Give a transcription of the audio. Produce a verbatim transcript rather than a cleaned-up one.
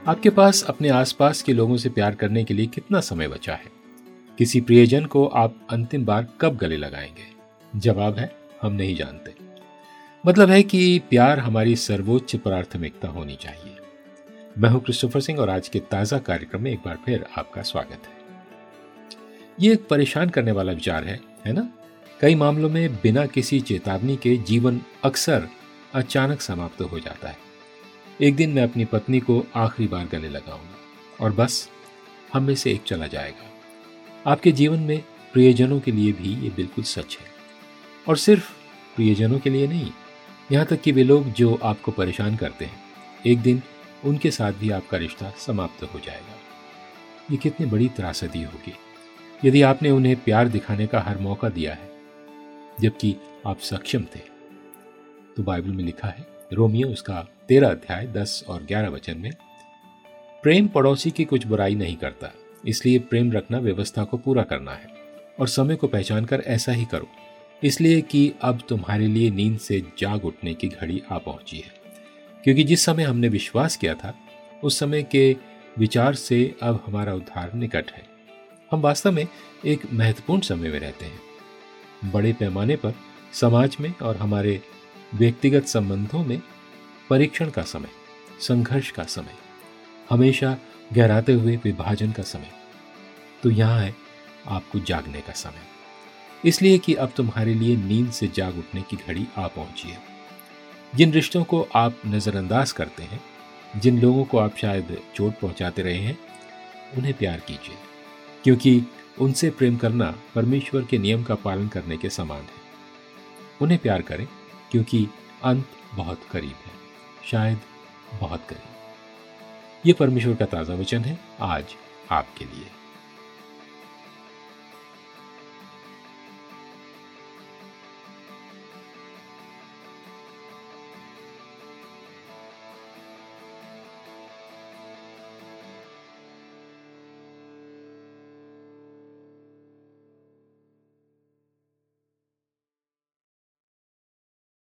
आपके पास अपने आसपास के लोगों से प्यार करने के लिए कितना समय बचा है? किसी प्रियजन को आप अंतिम बार कब गले लगाएंगे? जवाब है, हम नहीं जानते। मतलब है कि प्यार हमारी सर्वोच्च प्राथमिकता होनी चाहिए। मैं हूं क्रिस्टोफर सिंह और आज के ताजा कार्यक्रम में एक बार फिर आपका स्वागत है। ये एक परेशान करने वाला विचार है, है ना? कई मामलों में बिना किसी चेतावनी के जीवन अक्सर अचानक समाप्त हो जाता है। एक दिन मैं अपनी पत्नी को आखिरी बार गले लगाऊंगा और बस हम में से एक चला जाएगा। आपके जीवन में प्रियजनों के लिए भी ये बिल्कुल सच है, और सिर्फ प्रियजनों के लिए नहीं, यहाँ तक कि वे लोग जो आपको परेशान करते हैं, एक दिन उनके साथ भी आपका रिश्ता समाप्त हो जाएगा। ये कितनी बड़ी त्रासदी होगी यदि आपने उन्हें प्यार दिखाने का हर मौका दिया है जबकि आप सक्षम थे। तो बाइबल में लिखा है, रोमियो उसका तेरह अध्याय दस और ग्यारह वचन में, प्रेम पड़ोसी की कुछ बुराई नहीं करता, इसलिए प्रेम रखना व्यवस्था को पूरा करना है, और समय को पहचान कर ऐसा ही करो, इसलिए कि अब तुम्हारे लिए नींद से जाग उठने की घड़ी आ पहुंची है। क्योंकि जिस समय हमने विश्वास किया था उस समय के विचार से अब हमारा उद्धार निकट है। हम वास्तव में एक महत्वपूर्ण समय में रहते हैं। बड़े पैमाने पर समाज में और हमारे व्यक्तिगत संबंधों में परीक्षण का समय, संघर्ष का समय, हमेशा गहराते हुए विभाजन का समय। तो यहाँ है आपको जागने का समय, इसलिए कि अब तुम्हारे लिए नींद से जाग उठने की घड़ी आ पहुंची है। जिन रिश्तों को आप नजरअंदाज करते हैं, जिन लोगों को आप शायद चोट पहुंचाते रहे हैं, उन्हें प्यार कीजिए, क्योंकि उनसे प्रेम करना परमेश्वर के नियम का पालन करने के समान है। उन्हें प्यार करें क्योंकि अंत बहुत करीब है, शायद बहुत करीब। ये परमेश्वर का ताजा वचन है आज आपके लिए।